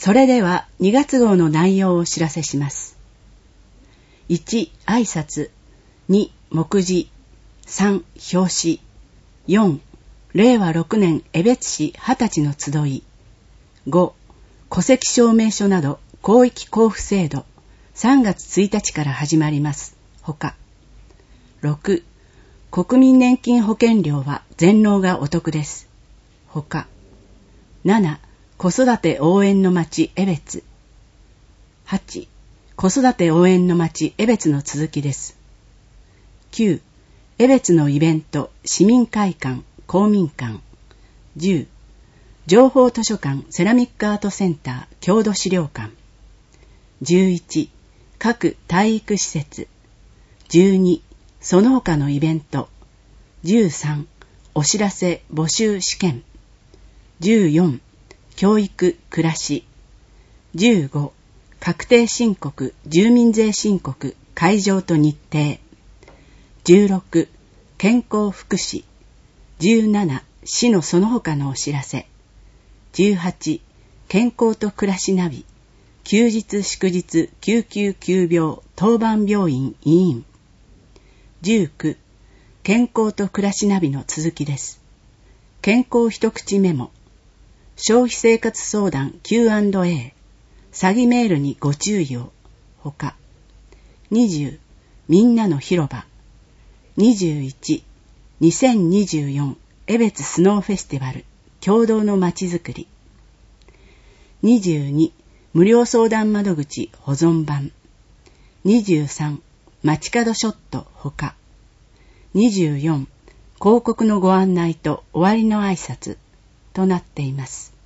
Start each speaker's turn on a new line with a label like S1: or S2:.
S1: それでは2月号の内容をお知らせします。1、挨拶。2、目次。3、表紙。4、令和6年江別市20歳の集い。5、戸籍証明書など広域交付制度3月1日から始まります。ほか。6、国民年金保険料は全納がお得です。ほか。7、子育て応援の町江別。8、子育て応援の町江別の続きです。9、江別のイベント市民会館公民館。10、情報図書館セラミックアートセンター郷土資料館。11、各体育施設。12、その他のイベント。13、お知らせ募集試験。14、教育暮らし。15、確定申告住民税申告会場と日程。16、健康福祉。17、市のその他のお知らせ。18、健康と暮らしナビ休日祝日救急急病当番病院委員。19、健康と暮らしナビの続きです。健康一口メモ消費生活相談 Q&A 詐欺メールにご注意を。ほか。20、みんなの広場。21、2024江別スノーフェスティバル共同のまちづくり。22、無料相談窓口保存版。23、街角ショットほか。24、広告のご案内と終わりの挨拶となっています。